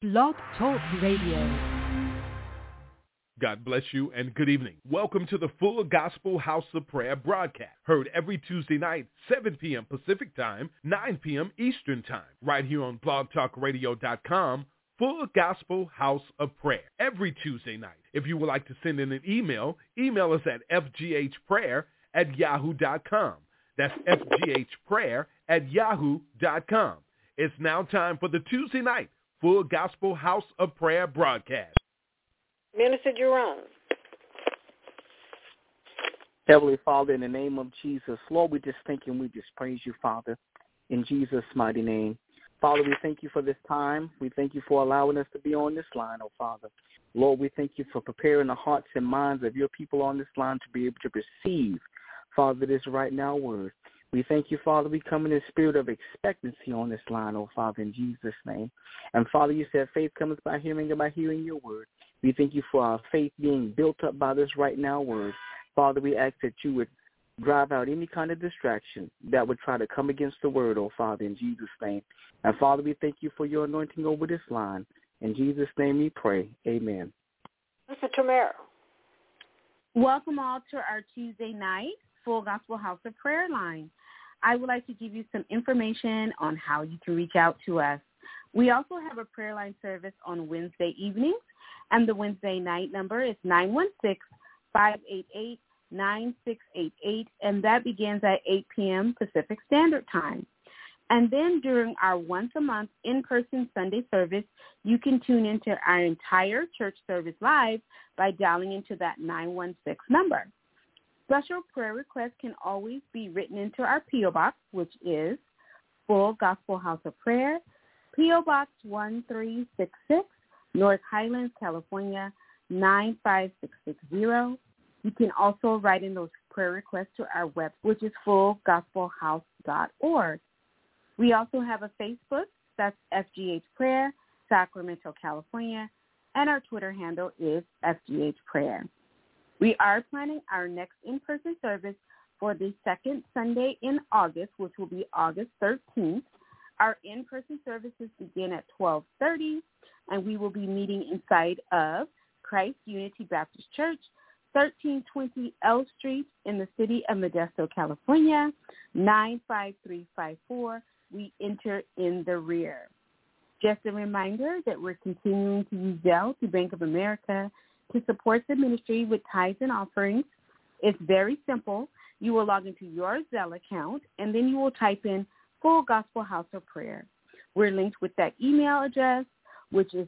Blog Talk Radio. God bless you and good evening. Welcome to the Full Gospel House of Prayer broadcast, heard every Tuesday night, 7 p.m. Pacific Time, 9 p.m. Eastern Time, right here on blogtalkradio.com, Full Gospel House of Prayer, every Tuesday night. If you would like to send in an email, email us at fghprayer@yahoo.com. That's fghprayer@yahoo.com. It's now time for the Tuesday night Full Gospel House of Prayer broadcast. Minister Jerome. Heavenly Father, in the name of Jesus, Lord, we just thank you and we just praise you, Father, in Jesus' mighty name. Father, we thank you for this time. We thank you for allowing us to be on this line, oh Father. Lord, we thank you for preparing the hearts and minds of your people on this line to be able to receive, Father, this right now word. We thank you, Father, we come in the spirit of expectancy on this line, oh Father, in Jesus' name. And Father, you said faith comes by hearing and by hearing your word. We thank you for our faith being built up by this right now word. Father, we ask that you would drive out any kind of distraction that would try to come against the word, oh Father, in Jesus' name. And Father, we thank you for your anointing over this line. In Jesus' name we pray. Amen. Mr. Tamara. Welcome all to our Tuesday night Full Gospel House of Prayer line. I would like to give you some information on how you can reach out to us. We also have a prayer line service on Wednesday evenings, and the Wednesday night number is 916-588-9688, and that begins at 8 p.m. Pacific Standard Time. And then during our once-a-month in-person Sunday service, you can tune into our entire church service live by dialing into that 916 number. Special prayer requests can always be written into our P.O. Box, which is Full Gospel House of Prayer, P.O. Box 1366, North Highlands, California, 95660. You can also write in those prayer requests to our website, which is fullgospelhouse.org. We also have a Facebook, that's FGH Prayer, Sacramento, California, and our Twitter handle is FGH Prayer. We are planning our next in-person service for the second Sunday in August, which will be August 13th. Our in-person services begin at 12:30, and we will be meeting inside of Christ Unity Baptist Church, 1320 L Street in the city of Modesto, California, 95354. We enter in the rear. Just a reminder that we're continuing to use Zelle through Bank of America to support the ministry with tithes and offerings. It's very simple. You will log into your Zelle account, and then you will type in Full Gospel House of Prayer. We're linked with that email address, which is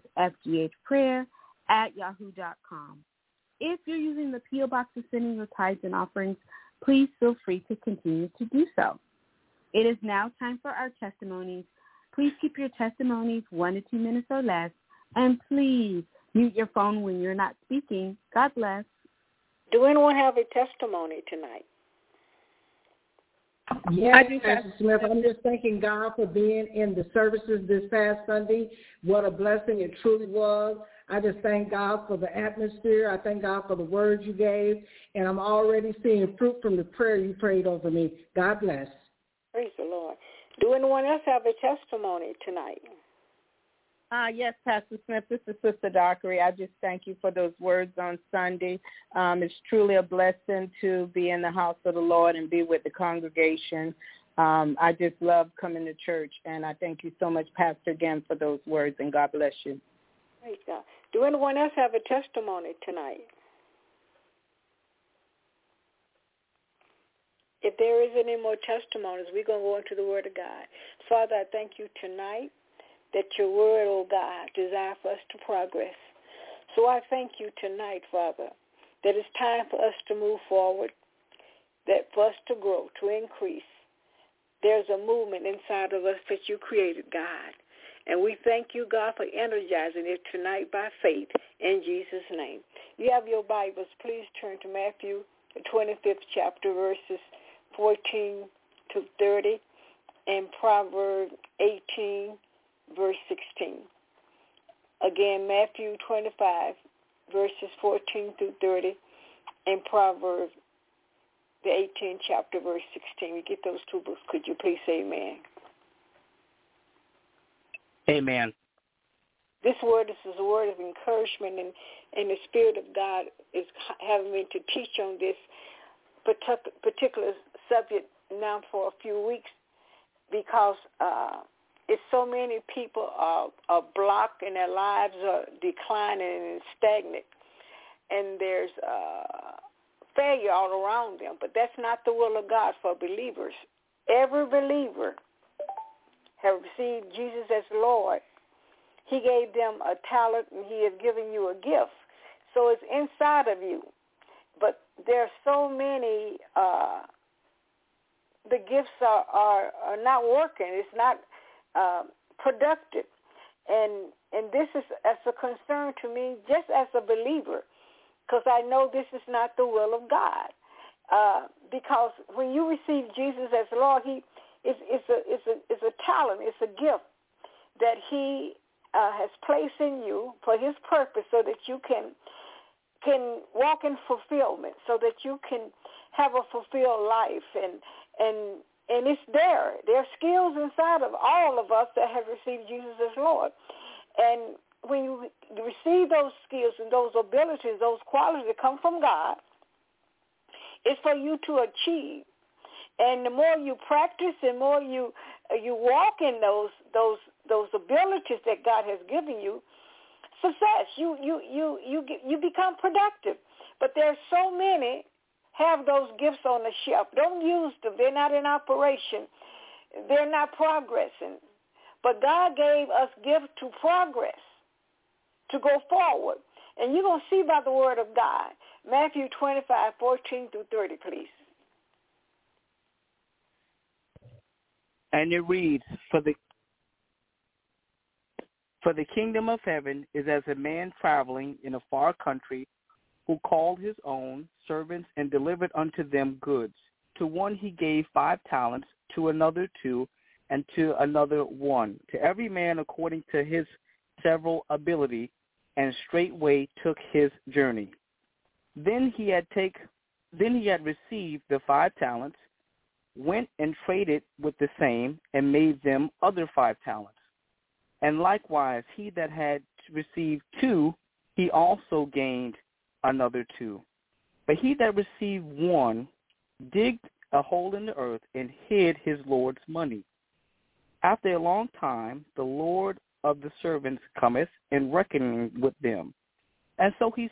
fghprayer@yahoo.com. If you're using the P.O. Box to send in your tithes and offerings, please feel free to continue to do so. It is now time for our testimonies. Please keep your testimonies 1 to 2 minutes or less, and please mute your phone when you're not speaking. God bless. Do anyone have a testimony tonight? Yes, Pastor Smith, I'm just thanking God for being in the services this past Sunday. What a blessing it truly was. I just thank God for the atmosphere. I thank God for the words you gave, and I'm already seeing fruit from the prayer you prayed over me. God bless. Praise the Lord. Do anyone else have a testimony tonight? Yes, Pastor Smith, this is Sister Dockery. I just thank you for those words on Sunday. It's truly a blessing to be in the house of the Lord and be with the congregation. I just love coming to church, and I thank you so much, Pastor, again, for those words, and God bless you. Praise God. Do anyone else have a testimony tonight? If there is any more testimonies, we're going to go into the Word of God. Father, I thank you tonight that your word, oh God, desire for us to progress. So I thank you tonight, Father, that it's time for us to move forward, that for us to grow, to increase. There's a movement inside of us that you created, God. And we thank you, God, for energizing it tonight by faith in Jesus' name. You have your Bibles. Please turn to Matthew, the 25th chapter, verses 14 to 30, and Proverbs 18, verse 16. Again, Matthew 25, verses 14 through 30, and Proverbs, the 18th chapter, verse 16. We get those two books. Could you please say amen? Amen. This word is a word of encouragement, and the Spirit of God is having me to teach on this particular subject now for a few weeks, because it's so many people are blocked and their lives are declining and stagnant, and there's failure all around them. But that's not the will of God for believers. Every believer have received Jesus as Lord. He gave them a talent, and he has given you a gift. So it's inside of you. But there are so many, the gifts are not working. It's not productive. And this is as a concern to me, just as a believer, because I know this is not the will of God. Because when you receive Jesus as Lord, it's a talent, it's a gift that he has placed in you for his purpose, so that you can walk in fulfillment, so that you can have a fulfilled life, and it's there. There are skills inside of all of us that have received Jesus as Lord, and when you receive those skills and those abilities, those qualities that come from God, it's for you to achieve. And the more you practice, and more you walk in those abilities that God has given you, success. You become productive. But there's so many have those gifts on the shelf. Don't use them. They're not in operation. They're not progressing. But God gave us gifts to progress, to go forward. And you're going to see by the word of God. Matthew 25:14 through 30, please. And it reads, For the kingdom of heaven is as a man traveling in a far country, who called his own servants and delivered unto them goods. To one he gave 5 talents, to another 2, and to another 1, to every man according to his several ability, and straightway took his journey. Then he had received the 5 talents, went and traded with the same, and made them other 5 talents. And likewise he that had received 2, he also gained another 2. But he that received 1 digged a hole in the earth and hid his Lord's money. After a long time the Lord of the servants cometh and reckoning with them. And so he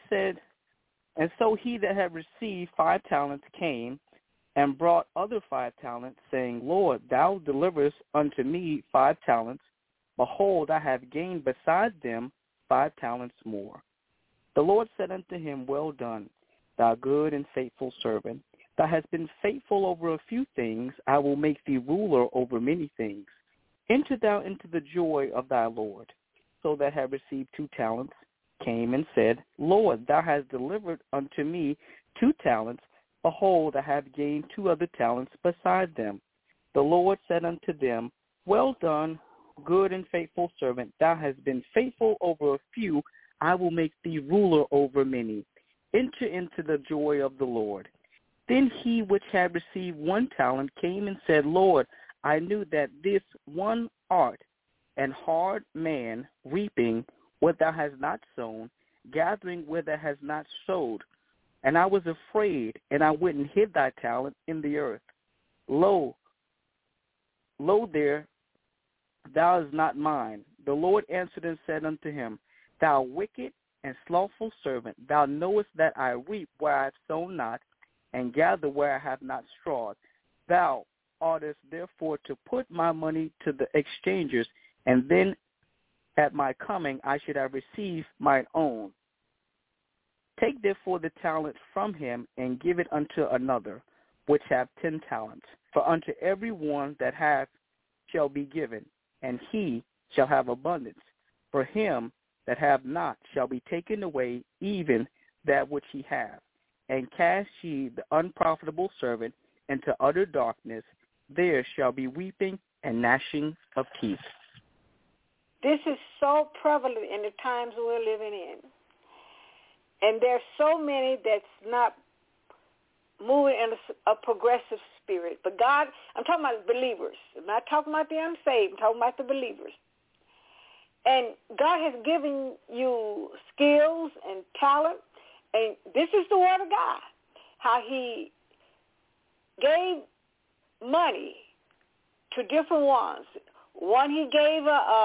that had received 5 talents came and brought other 5 talents, saying, Lord, thou deliverest unto me 5 talents. Behold, I have gained beside them 5 talents more. The Lord said unto him, Well done, thou good and faithful servant. Thou hast been faithful over a few things. I will make thee ruler over many things. Enter thou into the joy of thy Lord. So that had received 2 talents came and said, Lord, thou hast delivered unto me 2 talents. Behold, I have gained 2 other talents beside them. The Lord said unto them, Well done, good and faithful servant. Thou hast been faithful over a few. I will make thee ruler over many. Enter into the joy of the Lord. Then he which had received 1 talent came and said, Lord, I knew that this one art an hard man, reaping where thou hast not sown, gathering where thou hast not sowed. And I was afraid, and I went and hid thy talent in the earth. Lo there, thou is not mine. The Lord answered and said unto him, Thou wicked and slothful servant, thou knowest that I reap where I have sown not, and gather where I have not strawed. Thou oughtest therefore to put my money to the exchangers, and then at my coming I should have received mine own. Take therefore the talent from him, and give it unto another, which hath 10 talents. For unto every one that hath shall be given, and he shall have abundance. For him that hath not shall be taken away even that which he hath. And cast ye the unprofitable servant into utter darkness. There shall be weeping and gnashing of teeth. This is so prevalent in the times we're living in. And there's so many that's not moving in a progressive spirit. But God, I'm talking about believers. I'm not talking about the unsaved. I'm talking about the believers. And God has given you skills and talent. And this is the word of God, how he gave money to different ones. One he gave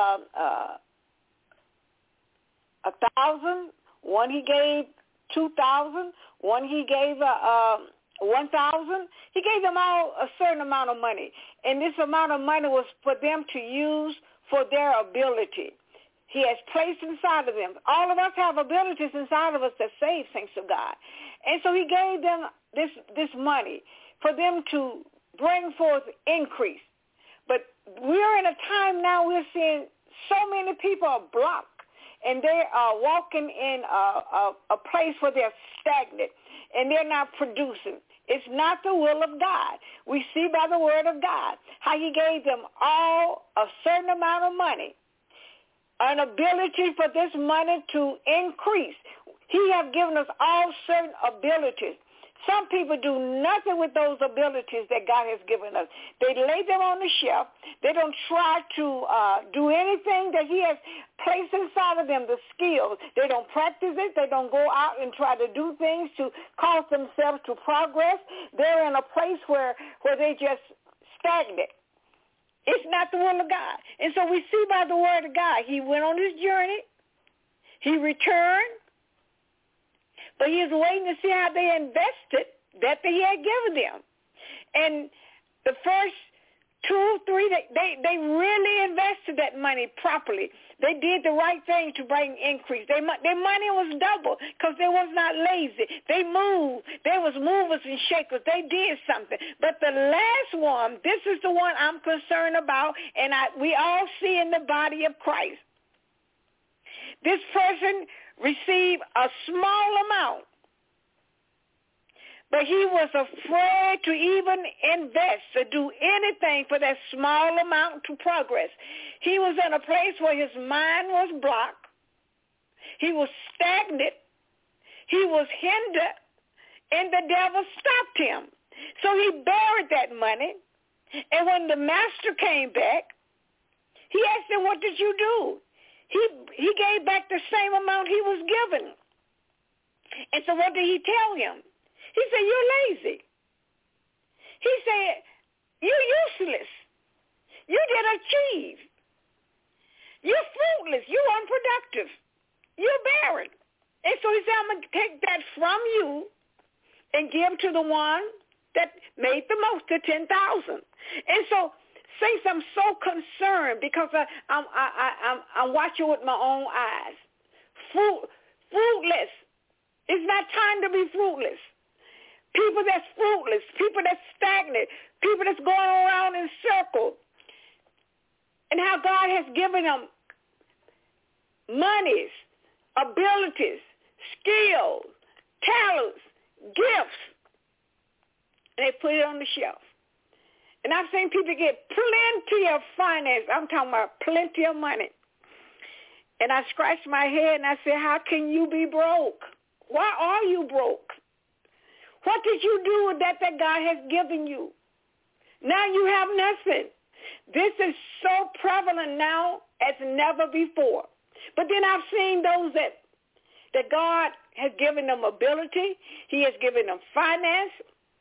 1,000. One he gave 2,000. One he gave 1,000. He gave them all a certain amount of money. And this amount of money was for them to use for their ability. He has placed inside of them. All of us have abilities inside of us that save, saints of God. And so he gave them this money for them to bring forth increase. But we're in a time now we're seeing so many people are blocked, and they are walking in a place where they're stagnant, and they're not producing. It's not the will of God. We see by the word of God how he gave them all a certain amount of money, an ability for this money to increase. He has given us all certain abilities. Some people do nothing with those abilities that God has given us. They lay them on the shelf. They don't try to do anything that he has placed inside of them, the skills. They don't practice it. They don't go out and try to do things to cause themselves to progress. They're in a place where they just stagnant. It's not the will of God. And so we see by the word of God, he went on his journey. He returned. But he was waiting to see how they invested that he had given them. And the first 2, 3, they really invested that money properly. They did the right thing to bring increase. Their money was double because they was not lazy. They moved. There was movers and shakers. They did something. But the last one, this is the one I'm concerned about, and we all see in the body of Christ. This person received a small amount, but he was afraid to even invest or do anything for that small amount to progress. He was in a place where his mind was blocked. He was stagnant. He was hindered, and the devil stopped him. So he buried that money, and when the master came back, he asked him, "What did you do?" He gave back the same amount he was given. And so what did he tell him? He said, "You're lazy." He said, "You're useless. You didn't achieve. You're fruitless. You're unproductive. You're barren." And so he said, "I'm going to take that from you and give to the one that made the most, the 10,000. And so saints, I'm so concerned because I'm watching with my own eyes. Fruitless. It's not time to be fruitless. People that's fruitless, people that's stagnant, people that's going around in circles. And how God has given them monies, abilities, skills, talents, gifts. And they put it on the shelf. And I've seen people get plenty of finance. I'm talking about plenty of money. And I scratched my head and I said, how can you be broke? Why are you broke? What did you do with that God has given you? Now you have nothing. This is so prevalent now as never before. But then I've seen those that God has given them ability. He has given them finance.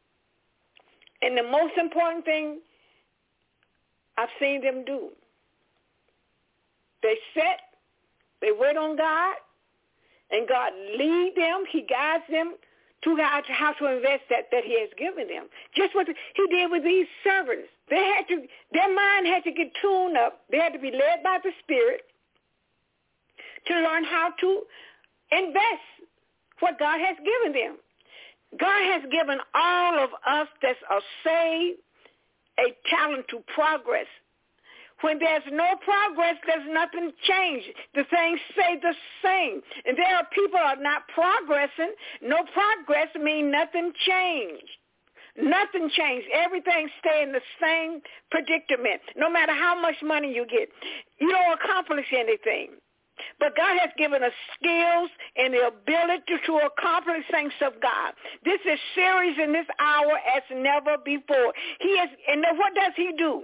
And the most important thing I've seen them do, they sit, they wait on God, and God lead them. He guides them to how to invest that he has given them. Just what he did with these servants. Their mind had to get tuned up. They had to be led by the Spirit to learn how to invest what God has given them. God has given all of us that are saved a talent to progress. When there's no progress, there's nothing changed. The things stay the same. And there are people who are not progressing. No progress means nothing changed. Nothing changed. Everything stay in the same predicament. No matter how much money you get, you don't accomplish anything. But God has given us skills and the ability to accomplish things of God. This is serious in this hour as never before. And then what does he do?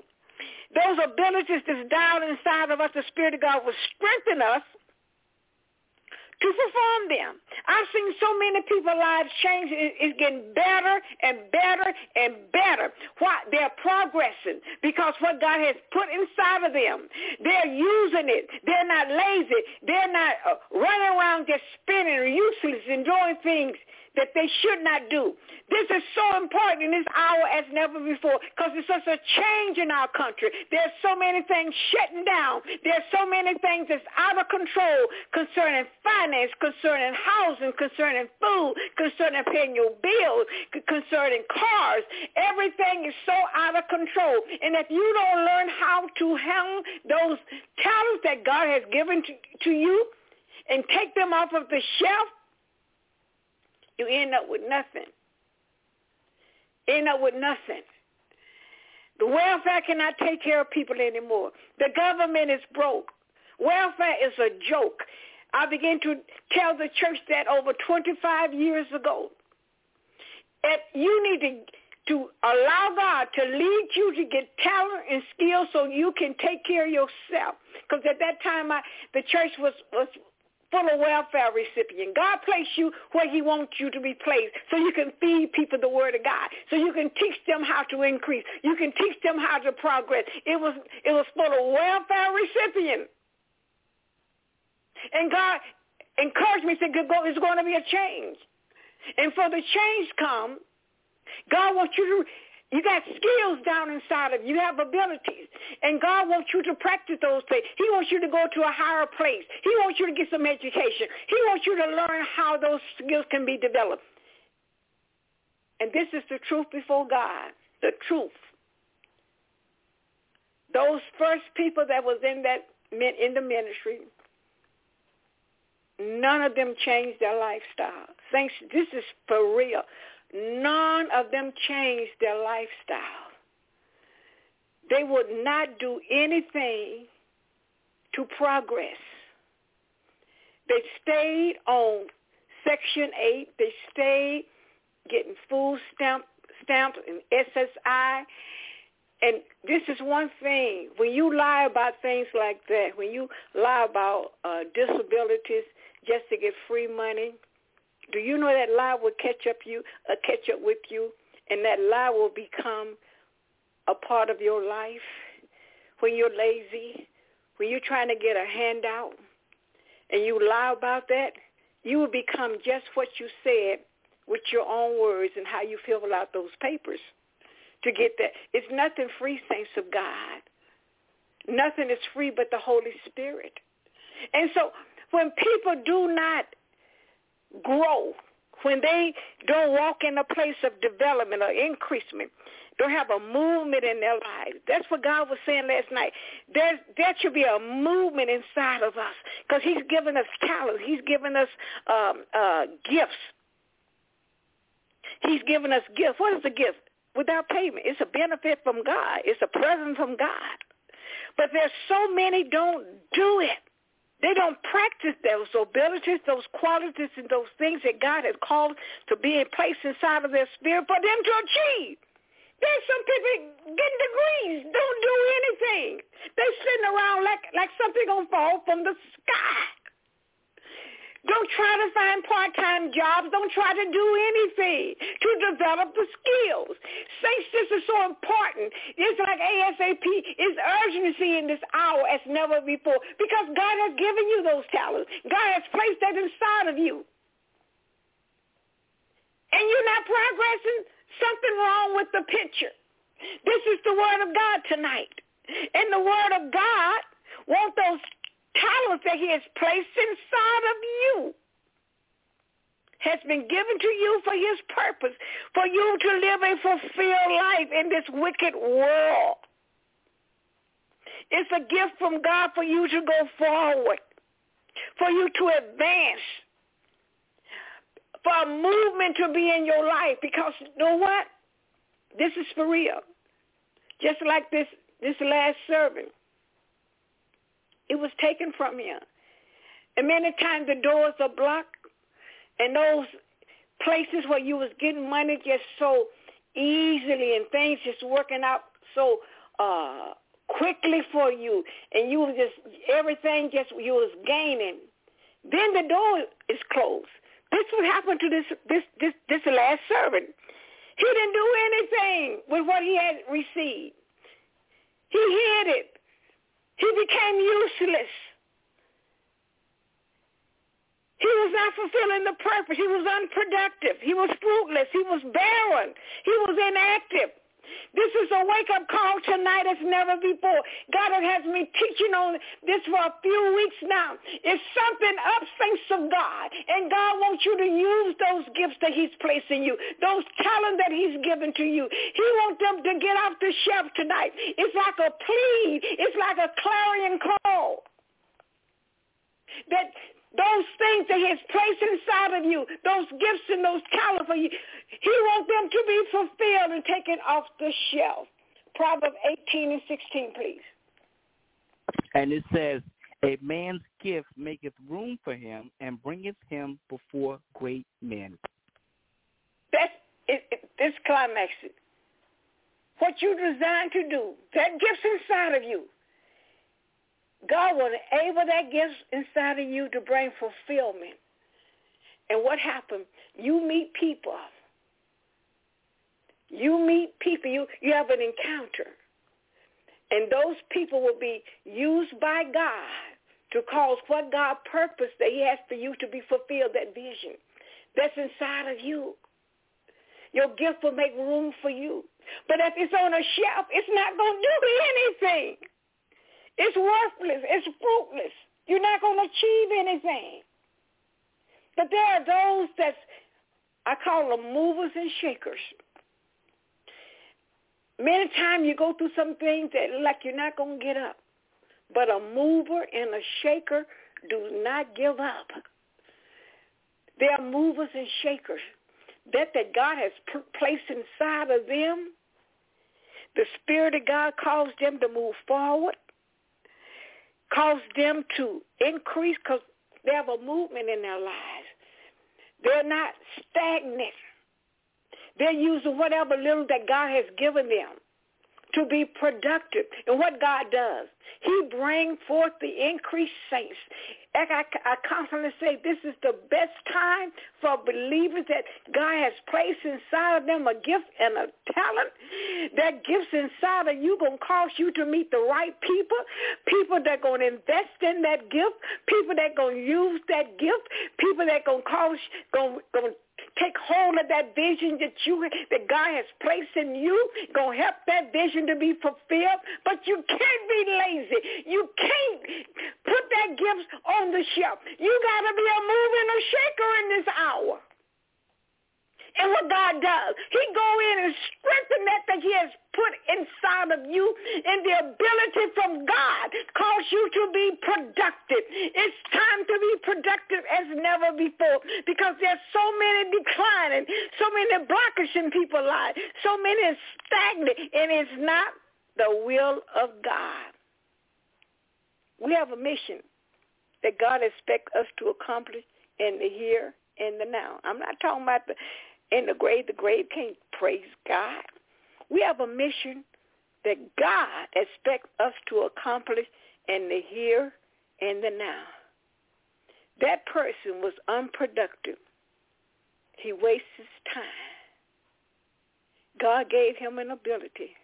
those abilities that's down inside of us, the Spirit of God will strengthen us to perform them. I've seen so many people's lives change. It's getting better and better and better. Why? They're progressing because what God has put inside of them, they're using it. They're not lazy. They're not running around just spinning or useless and doing things that they should not do. This is so important in this hour as never before because there's such a change in our country. There's so many things shutting down. There's so many things that's out of control concerning finance, concerning housing, concerning food, concerning paying your bills, concerning cars. Everything is so out of control. And if you don't learn how to handle those talents that God has given to you and take them off of the shelf, you end up with nothing. End up with nothing. The welfare cannot take care of people anymore. The government is broke. Welfare is a joke. I began to tell the church that over 25 years ago. If you need to allow God to lead you to get talent and skill so you can take care of yourself. Because at that time, the church was full of welfare recipients. God placed you where he wants you to be placed so you can feed people the word of God, so you can teach them how to increase. You can teach them how to progress. It was full of welfare recipients. And God encouraged me, said, there's going to be a change. And for the change come, God wants you got skills down inside of you. You have abilities. And God wants you to practice those things. He wants you to go to a higher place. He wants you to get some education. He wants you to learn how those skills can be developed. And this is the truth before God, the truth. Those first people that was in the ministry, none of them changed their lifestyle. Thanks, this is for real. None of them changed their lifestyle. They would not do anything to progress. They stayed on Section 8. They stayed getting food stamps and SSI. And this is one thing. When you lie about things like that, when you lie about disabilities just to get free money, do you know that lie will catch up with you, and that lie will become a part of your life? When you're lazy, when you're trying to get a handout, and you lie about that, you will become just what you said with your own words and how you fill out those papers to get that. It's nothing free, saints of God. Nothing is free but the Holy Spirit. And so when people do not grow, when they don't walk in a place of development or increasement, don't have a movement in their lives. That's what God was saying last night. There should be a movement inside of us because he's given us talents. He's given us gifts. He's given us gifts. What is a gift? Without payment. It's a benefit from God. It's a present from God. But there's so many don't do it. They don't practice those abilities, those qualities, and those things that God has called to be in place inside of their spirit for them to achieve. There's some people getting degrees, don't do anything. They're sitting around like something going to fall from the sky. Don't try to find part-time jobs. Don't try to do anything to develop the skills. Saints, this is so important. It's like ASAP. It's urgency in this hour as never before because God has given you those talents. God has placed that inside of you. And you're not progressing, something wrong with the picture. This is the word of God tonight. And the word of God wants those talents that he has placed inside of you has been given to you for his purpose, for you to live a fulfilled life in this wicked world. It's a gift from God for you to go forward, for you to advance, for a movement to be in your life because you know what? This is for real. Just like this last servant. It was taken from him. And many times the doors are blocked and those places where you was getting money just so easily and things just working out so quickly for you, and you was everything you was gaining. Then the door is closed. This what happened to this last servant. He didn't do anything with what he had received. He hid it. He became useless. He was not fulfilling the purpose. He was unproductive. He was fruitless. He was barren. He was inactive. This is a wake-up call tonight as never before. God has me teaching on this for a few weeks now. It's something up, saints of God. And God wants you to use those gifts that he's placed in you, those talents that he's given to you. He wants them to get off the shelf tonight. It's like a plea. It's like a clarion call. That those things that he has placed inside of you, those gifts and those talents for you, he wants them to be fulfilled and taken off the shelf. Proverbs 18:16, please. And it says, a man's gift maketh room for him and bringeth him before great men. That's this climax. What you designed to do, that gift's inside of you. God will enable that gift inside of you to bring fulfillment. And what happened? You meet people. You have an encounter. And those people will be used by God to cause what God purposed that he has for you to be fulfilled, that vision that's inside of you. Your gift will make room for you. But if it's on a shelf, it's not going to do anything. It's worthless. It's fruitless. You're not going to achieve anything. But there are those I call them movers and shakers. Many times you go through some things that look like you're not going to get up. But a mover and a shaker do not give up. They are movers and shakers. That God has placed inside of them, the Spirit of God calls them to move forward. Cause them to increase because they have a movement in their lives. They're not stagnant. They're using whatever little that God has given them to be productive. And what God does, he brings forth the increased saints. I constantly say this is the best time for believers that God has placed inside of them a gift and a talent. That gifts inside of you going to cause you to meet the right people that are going to invest in that gift, people that are going to use that gift, people that are going to take hold of that vision that God has placed in you, going to help that vision to be fulfilled. But you can't be lazy. You can't put that gift on the shelf. You got to be a mover and a shaker in this hour. And what God does, he go in and strengthen that he has put inside of you, and the ability from God cause you to be productive. It's time to be productive as never before because there's so many declining, so many blockers in people's lives, so many stagnant, and it's not the will of God. We have a mission that God expects us to accomplish in the here and the now. I'm not talking about in the grave can't praise God. We have a mission that God expects us to accomplish in the here and the now. That person was unproductive. He wastes his time. God gave him an ability.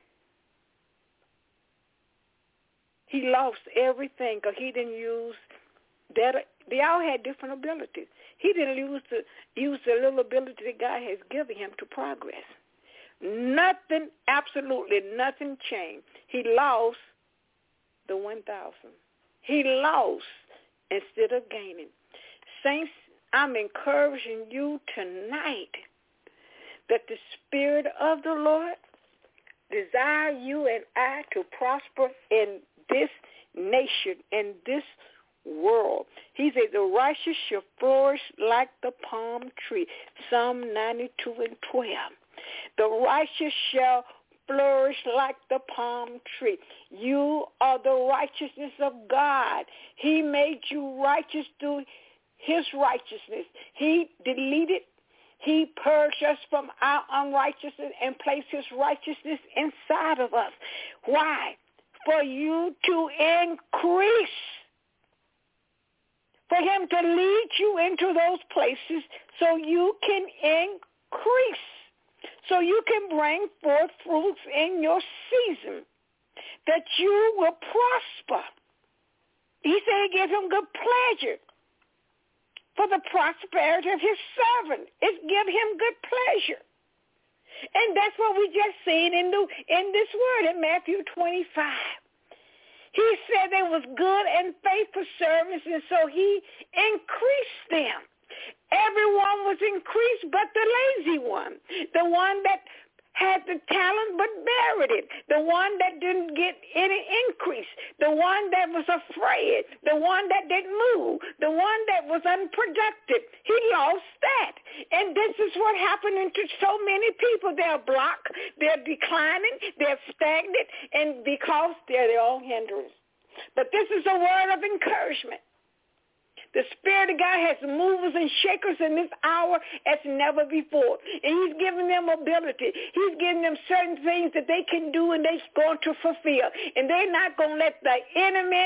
He lost everything because he didn't use that. They all had different abilities. He didn't use the little ability that God has given him to progress. Nothing, absolutely nothing changed. He lost the 1,000. He lost instead of gaining. Saints, I'm encouraging you tonight that the Spirit of the Lord desire you and I to prosper in this nation, in this world. He said the righteous shall flourish like the palm tree. Psalm 92:12. The righteous shall flourish like the palm tree. You are the righteousness of God. He made you righteous through his righteousness. He purged us from our unrighteousness and placed his righteousness inside of us. Why? for you to increase, for him to lead you into those places so you can increase, so you can bring forth fruits in your season, that you will prosper. He said he gave him good pleasure for the prosperity of his servant. It give him good pleasure. And that's what we just seen in this word in Matthew 25. He said they was good and faithful servants, and so he increased them. Everyone was increased but the lazy one, the one that had the talent but buried it, the one that didn't get any increase, the one that was afraid, the one that didn't move, the one that was unproductive. He lost that. And this is what happened to so many people. They're blocked, they're declining, they're stagnant, and because they're their own hindrance. But this is a word of encouragement. The Spirit of God has movers and shakers in this hour as never before. And he's giving them ability. He's giving them certain things that they can do and they're going to fulfill. And they're not going to let the enemy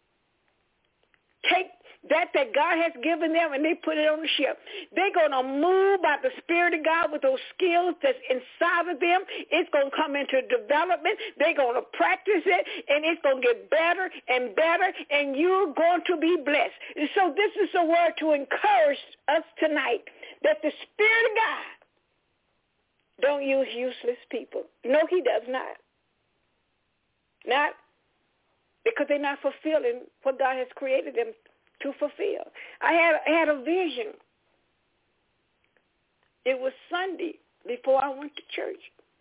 take that God has given them and they put it on the ship. They're going to move by the Spirit of God with those skills that's inside of them. It's going to come into development. They're going to practice it, and it's going to get better and better, and you're going to be blessed. And so this is a word to encourage us tonight, that the Spirit of God don't use useless people. No, he does not. Not because they're not fulfilling what God has created them to fulfill. I had a vision. It was Sunday before I went to church.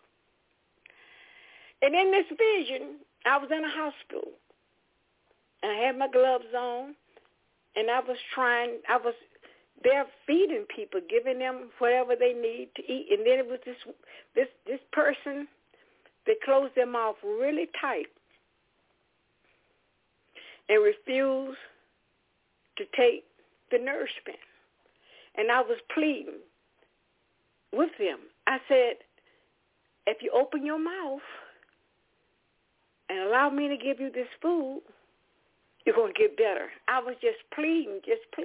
And in this vision, I was in a hospital. And I had my gloves on, and I was there feeding people, giving them whatever they need to eat. And then it was this person, they closed their mouth really tight and refused to take the nourishment. And I was pleading with them. I said, if you open your mouth and allow me to give you this food, you're going to get better. I was just pleading.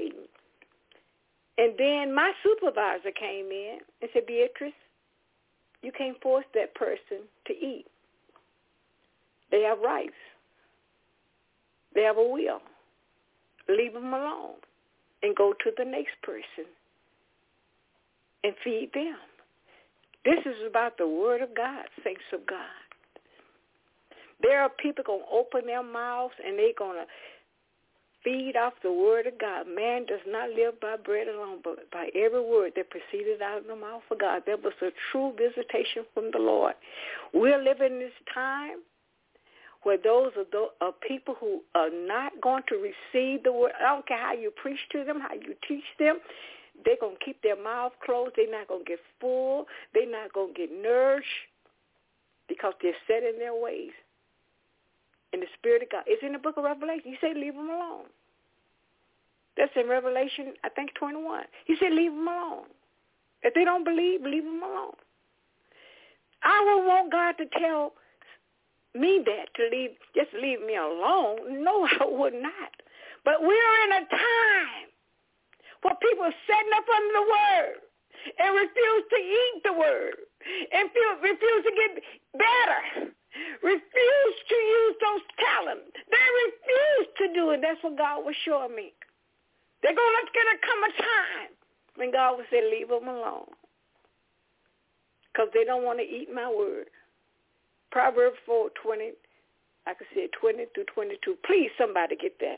And then my supervisor came in and said, Beatrice, you can't force that person to eat. They have rights. They have a will. Leave them alone and go to the next person and feed them. This is about the word of God, saints of God. There are people going to open their mouths and they're going to feed off the word of God. Man does not live by bread alone, but by every word that proceeded out of the mouth of God. That was a true visitation from the Lord. We're living in this time where those are people who are not going to receive the word. I don't care how you preach to them, how you teach them. They're going to keep their mouth closed. They're not going to get full. They're not going to get nourished because they're set in their ways. And the Spirit of God. It's in the book of Revelation. He said, leave them alone. That's in Revelation, I think, 21. He said, leave them alone. If they don't believe, leave them alone. I would want God to tell me that, just leave me alone. No, I would not. But we're in a time where people are setting up under the word and refuse to eat the word and refuse to get better, refuse to use those talents. They refuse to do it. That's what God was showing me. They're going to come a time when God will say, leave them alone, because they don't want to eat my word. Proverbs 4:20, I could say 20 through 22. Please, somebody get that.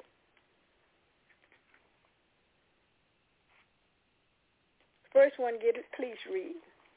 First one, get it. Please read.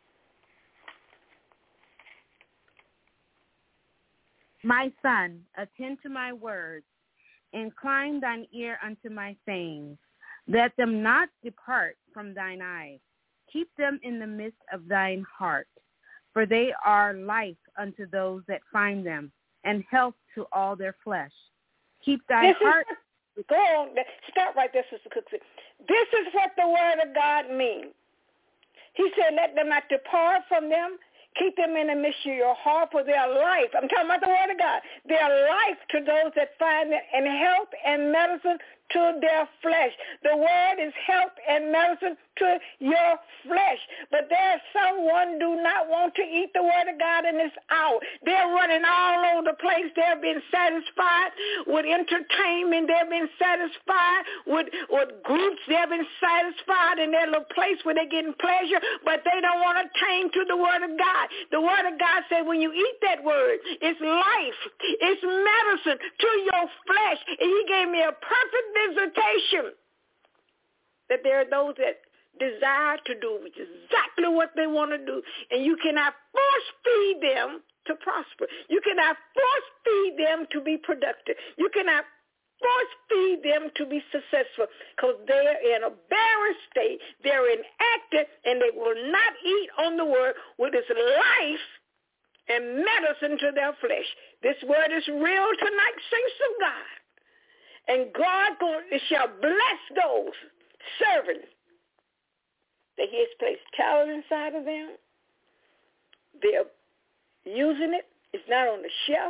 My son, attend to my words. Incline thine ear unto my sayings. Let them not depart from thine eyes. Keep them in the midst of thine heart. For they are life unto those that find them, and health to all their flesh. Keep thy heart. Go on. Stop right there, Sister Cooksey. This is what the word of God means. He said, let them not depart from them. Keep them in the mystery of your heart for their life. I'm talking about the word of God. Their life to those that find it, and health and medicine to their flesh. The word is health and medicine to your flesh. But there's someone do not want to eat the word of God in this hour. They're running all over the place. They're being satisfied with entertainment. They're being satisfied with groups. They're being satisfied in their little place where they're getting pleasure, but they don't want to attain to the word of God. The word of God said when you eat that word, it's life. It's medicine to your flesh. And he gave me a perfect visitation that there are those that desire to do exactly what they want to do, and you cannot force feed them to prosper. You cannot force feed them to be productive. You cannot force feed them to be successful because they're in a barren state. They're inactive, and they will not eat on the word with its life and medicine to their flesh. This word is real tonight, saints of God. And God shall bless those servants that he has placed talent inside of them. They're using it. It's not on the shelf.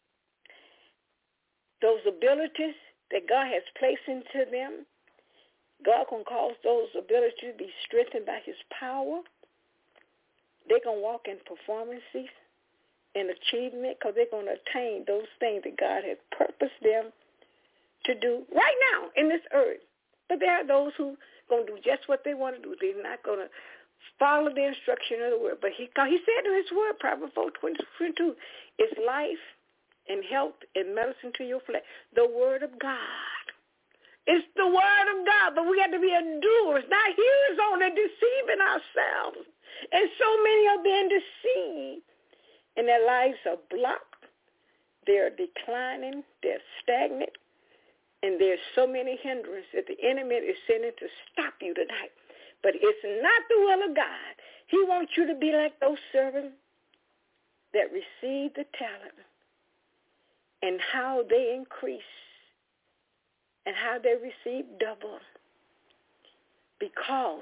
Those abilities that God has placed into them, God can cause those abilities to be strengthened by his power. They're going to walk in performances and achievement because they're going to attain those things that God has purposed them to do right now in this earth. But there are those who are going to do just what they want to do. They're not going to follow the instruction of the word. But he said in his word, Proverbs 4:22, it's life and health and medicine to your flesh. The word of God. It's the word of God, but we have to be doers, not hearers only, deceiving ourselves. And so many are being deceived, and their lives are blocked. They're declining. They're stagnant. And there's so many hindrances that the enemy is sending to stop you tonight. But it's not the will of God. He wants you to be like those servants that receive the talent and how they increase and how they receive double because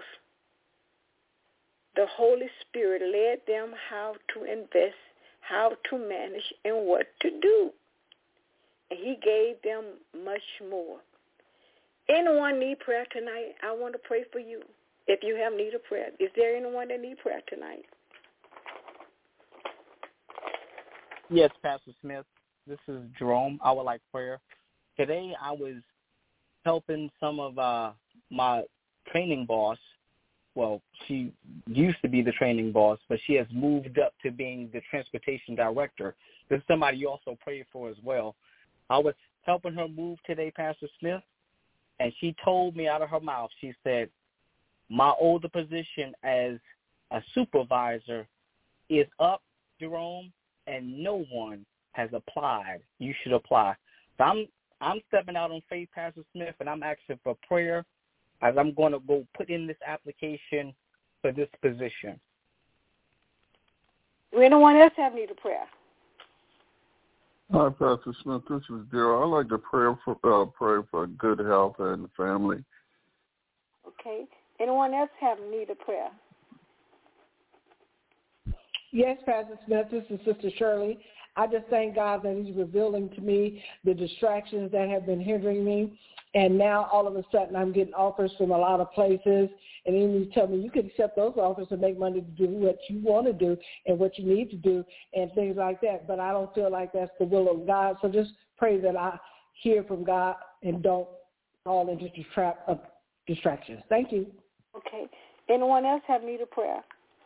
the Holy Spirit led them how to invest, how to manage, and what to do. And he gave them much more. Anyone need prayer tonight? I want to pray for you. If you have need of prayer, is there anyone that need prayer tonight? Yes, Pastor Smith. This is Jerome. I would like prayer. Today I was helping some of my training boss. Well, she used to be the training boss, but she has moved up to being the transportation director. This is somebody you also prayed for as well. I was helping her move today, Pastor Smith, and she told me out of her mouth, she said, my older position as a supervisor is up, Jerome, and no one has applied. You should apply. So I'm stepping out on faith, Pastor Smith, and I'm asking for prayer as I'm going to go put in this application for this position. Do anyone else have need of prayer? Hi, Pastor Smith. This is Daryl. I'd like to pray for good health and family. Okay. Anyone else have need of prayer? Yes, Pastor Smith. This is Sister Shirley. I just thank God that he's revealing to me the distractions that have been hindering me. And now all of a sudden I'm getting offers from a lot of places. And then you tell me you can accept those offers and make money to do what you want to do and what you need to do and things like that. But I don't feel like that's the will of God. So just pray that I hear from God and don't fall into the trap of distractions. Thank you. Okay. Anyone else have need of prayer?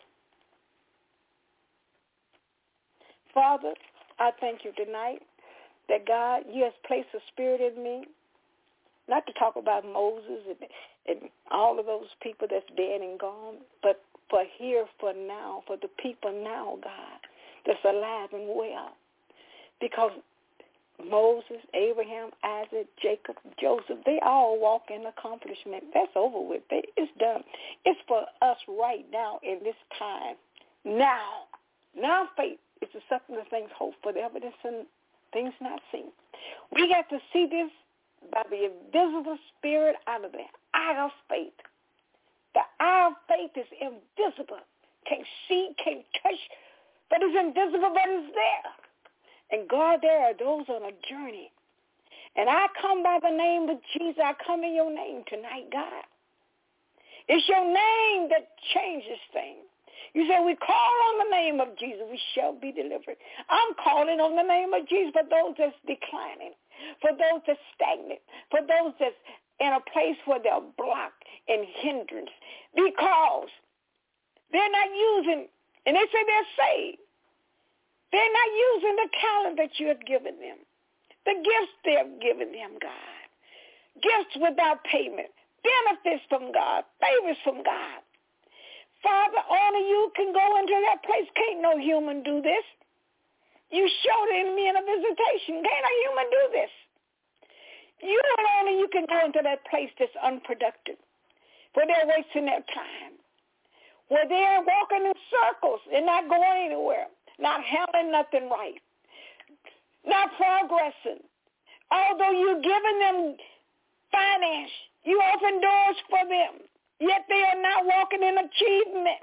Father, I thank you tonight that, God, you have placed a spirit in me, not to talk about Moses and all of those people that's dead and gone, but for here, for now, for the people now, God, that's alive and well. Because Moses, Abraham, Isaac, Jacob, Joseph, they all walk in accomplishment. That's over with. It's done. It's for us right now in this time. Now faith is the substance of things hoped for, the evidence of things not seen. We got to see this by the invisible spirit out of the eye of faith. The eye of faith is invisible. Can't see, can't touch, but it's invisible, but it's there. And God, there are those on a journey. And I come by the name of Jesus. I come in your name tonight, God. It's your name that changes things. You say, we call on the name of Jesus, we shall be delivered. I'm calling on the name of Jesus for those that's declining, for those that's stagnant, for those that's in a place where they're blocked and hindrance because they're not using, and they say they're saved. They're not using the talent that you have given them, the gifts they have given them, God. Gifts without payment, benefits from God, favors from God. Father, only you can go into that place. Can't no human do this. You showed me in a visitation. Can't a human do this? You know only you can go into that place that's unproductive, where they're wasting their time, where they're walking in circles and not going anywhere, not handling nothing right, not progressing. Although you're giving them finance, you open doors for them, yet they are not walking in achievement.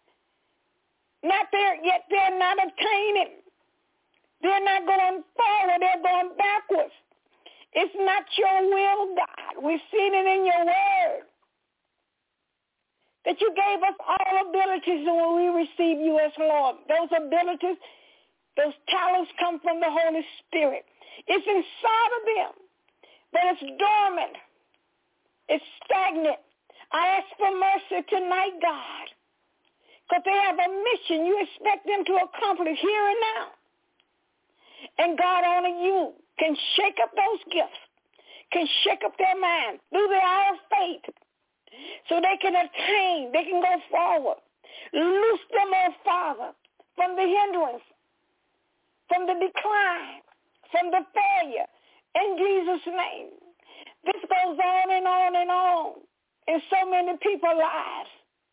Not there, yet they're not obtaining. They're not going forward, they're going backwards. It's not your will, God. We've seen it in your word. That you gave us all abilities when we receive you as Lord. Those abilities, those talents come from the Holy Spirit. It's inside of them, but it's dormant. It's stagnant. I ask for mercy tonight, God, because they have a mission you expect them to accomplish here and now. And God, only you can shake up those gifts, can shake up their mind through the hour of faith so they can attain, they can go forward. Loose them, oh Father, from the hindrance, from the decline, from the failure, in Jesus' name. This goes on and on and on in so many people's lives.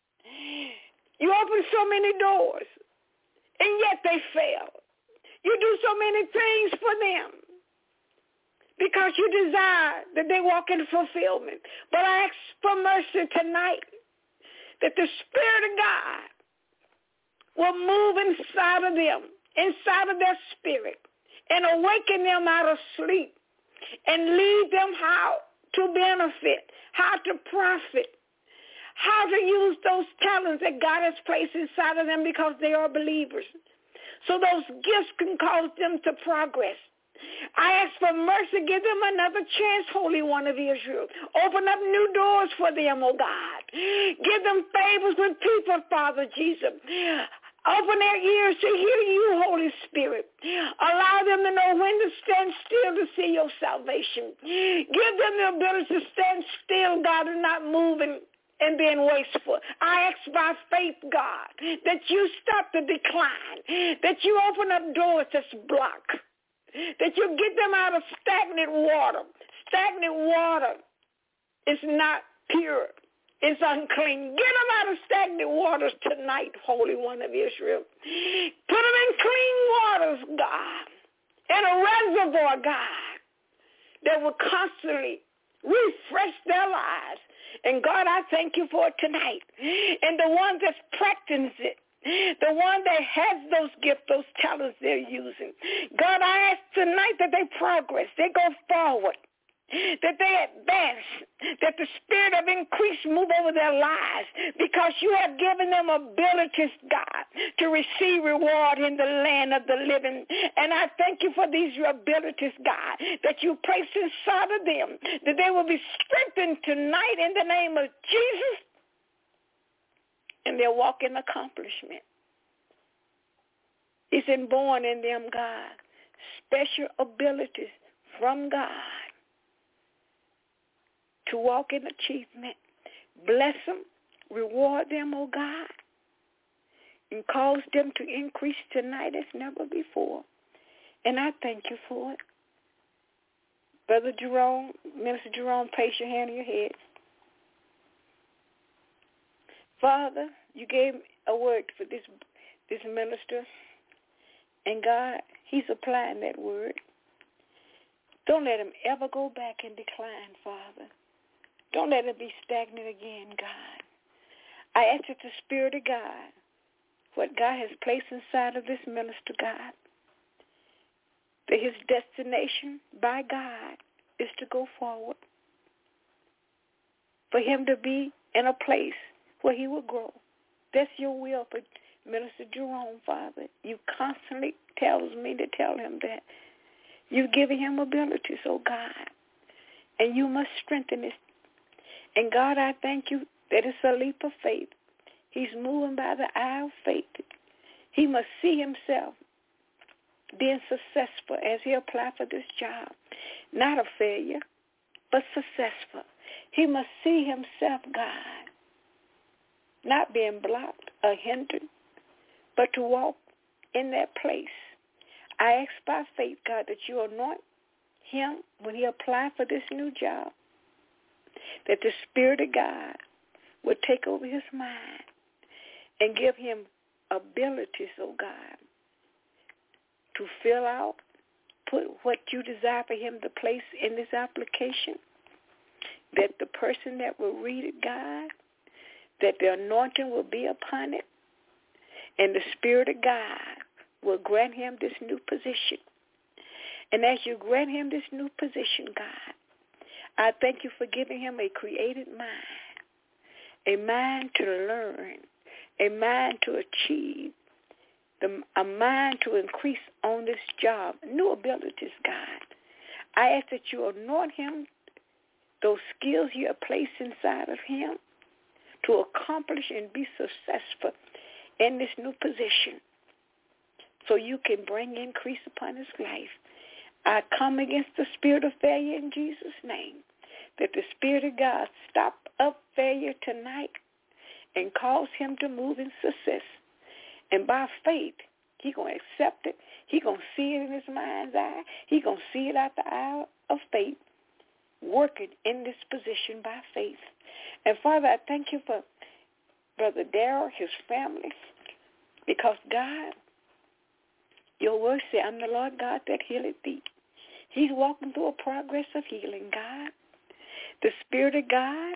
You open so many doors, and yet they fail. You do so many things for them because you desire that they walk in fulfillment. But I ask for mercy tonight that the Spirit of God will move inside of them, inside of their spirit, and awaken them out of sleep and lead them how to benefit, how to profit, how to use those talents that God has placed inside of them because they are believers. So those gifts can cause them to progress. I ask for mercy. Give them another chance, Holy One of Israel. Open up new doors for them, oh God. Give them favors with people, Father Jesus. Open their ears to hear you, Holy Spirit. Allow them to know when to stand still to see your salvation. Give them the ability to stand still, God, and not moving and being wasteful. I ask by faith, God, that you stop the decline, that you open up doors that's blocked, that you get them out of stagnant water. Stagnant water is not pure. It's unclean. Get them out of stagnant waters tonight, Holy One of Israel. Put them in clean waters, God, in a reservoir, God, that will constantly refresh their lives. And God, I thank you for it tonight. And the one that's practicing it, the one that has those gifts, those talents they're using. God, I ask tonight that they progress, they go forward, that they advance, that the spirit of increase move over their lives because you have given them abilities, God, to receive reward in the land of the living. And I thank you for these abilities, God, that you place inside of them, that they will be strengthened tonight in the name of Jesus, and they'll walk in accomplishment. It's inborn in them, God, special abilities from God to walk in achievement. Bless them, reward them, oh God, and cause them to increase tonight as never before. And I thank you for it. Brother Jerome, Minister Jerome, place your hand on your head. Father, you gave a word for this minister, and God, he's applying that word. Don't let him ever go back and decline, Father. Don't let him be stagnant again, God. I ask that the Spirit of God what God has placed inside of this minister, God. That his destination by God is to go forward. For him to be in a place where he will grow. That's your will for Minister Jerome, Father. You constantly tells me to tell him that. You've given him abilities, oh God. And you must strengthen it. And God, I thank you that it's a leap of faith. He's moving by the eye of faith. He must see himself being successful as he applies for this job. Not a failure, but successful. He must see himself, God, not being blocked or hindered, but to walk in that place. I ask by faith, God, that you anoint him when he applies for this new job, that the Spirit of God would take over his mind and give him abilities, oh God, to fill out, put what you desire for him to place in this application, that the person that will read it, God, that the anointing will be upon it, and the Spirit of God will grant him this new position. And as you grant him this new position, God, I thank you for giving him a creative mind, a mind to learn, a mind to achieve, a mind to increase on this job, new abilities, God. I ask that you anoint him, those skills you have placed inside of him, to accomplish and be successful in this new position so you can bring increase upon his life. I come against the spirit of failure in Jesus' name, that the Spirit of God stop up failure tonight and cause him to move in success. And by faith, he's going to accept it. He's going to see it in his mind's eye. He's going to see it out the eye of faith, working in this position by faith. And Father, I thank you for Brother Darrell, his family, because God, your word says, I'm the Lord God that healeth thee. He's walking through a progress of healing, God. The Spirit of God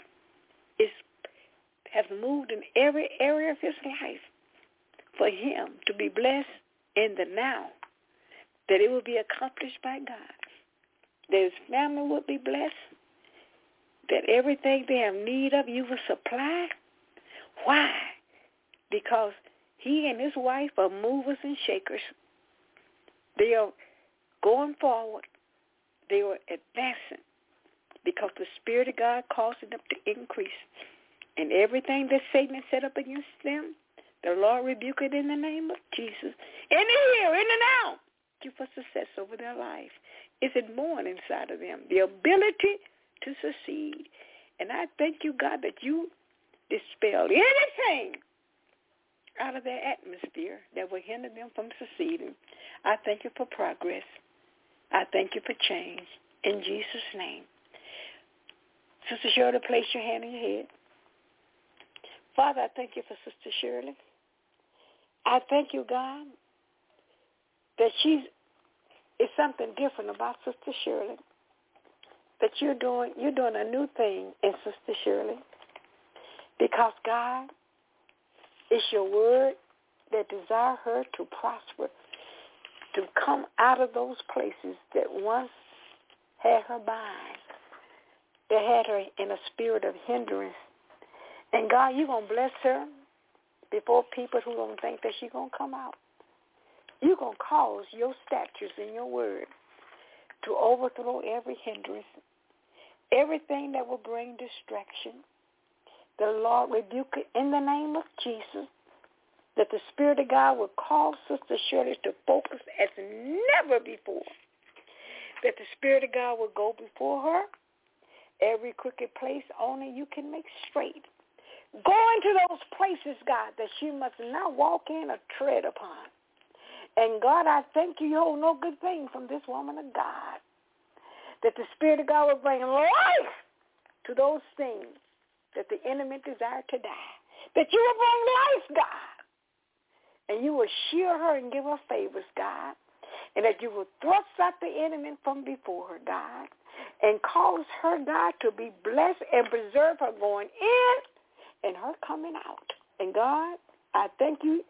has moved in every area of his life for him to be blessed in the now, that it will be accomplished by God, that his family will be blessed, that everything they have need of you will supply. Why? Because he and his wife are movers and shakers. They are going forward. They are advancing because the Spirit of God causes them to increase. And everything that Satan has set up against them, the Lord rebuke it in the name of Jesus. In the here, in the now. Thank you for success over their life. Is it more inside of them? The ability to succeed. And I thank you, God, that you dispel anything out of their atmosphere that will hinder them from succeeding. I thank you for progress. I thank you for change. In Jesus' name. Sister Shirley, place your hand on your head. Father, I thank you for Sister Shirley. I thank you, God, that it's something different about Sister Shirley. That you're doing a new thing in Sister Shirley. Because, God, it's your word that desire her to prosper, to come out of those places that once had her bind, that had her in a spirit of hindrance. And, God, you're going to bless her before people who don't think that she's going to come out. You're going to cause your statutes in your word to overthrow every hindrance, everything that will bring distraction. The Lord rebuke it in the name of Jesus, that the Spirit of God will cause Sister Shirley to focus as never before, that the Spirit of God will go before her, every crooked place only you can make straight. Go into those places, God, that she must not walk in or tread upon. And, God, I thank you hold no good thing from this woman of God, that the Spirit of God will bring life to those things that the enemy desire to die, that you will bring life, God, and you will shield her and give her favors, God, and that you will thrust out the enemy from before her, God, and cause her, God, to be blessed and preserve her going in and her coming out. And, God, I thank you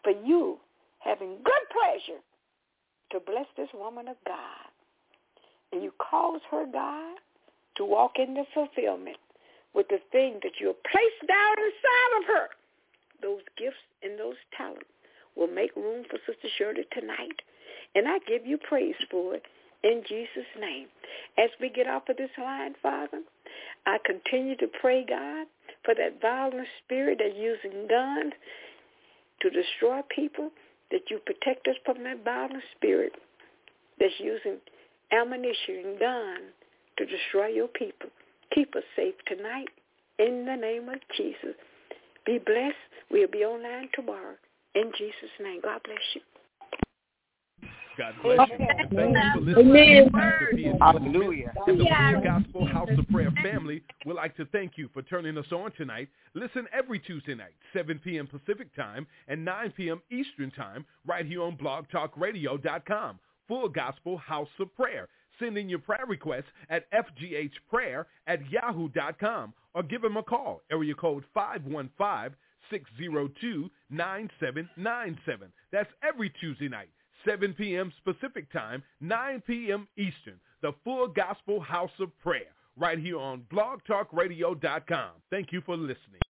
for you having good pleasure to bless this woman of God. And you cause her, God, to walk in the fulfillment with the thing that you have placed down inside of her. Those gifts and those talents will make room for Sister Shirley tonight. And I give you praise for it in Jesus' name. As we get off of this line, Father, I continue to pray, God, for that violent spirit that's using guns to destroy people, that you protect us from that violent spirit that's using ammunition and guns to destroy your people. Keep us safe tonight in the name of Jesus. Be blessed. We'll be online tomorrow. In Jesus' name. God bless you. God bless you. Thank you for listening. Hallelujah. And the Full Gospel House of Prayer family would like to thank you for turning us on tonight. Listen every Tuesday night, 7 p.m. Pacific Time and 9 p.m. Eastern Time, right here on blogtalkradio.com. Full Gospel House of Prayer. Send in your prayer requests at fghprayer@yahoo.com or give them a call, area code 515-602-9797. That's every Tuesday night, 7 p.m. Pacific Time, 9 p.m. Eastern. The Full Gospel House of Prayer, right here on blogtalkradio.com. Thank you for listening.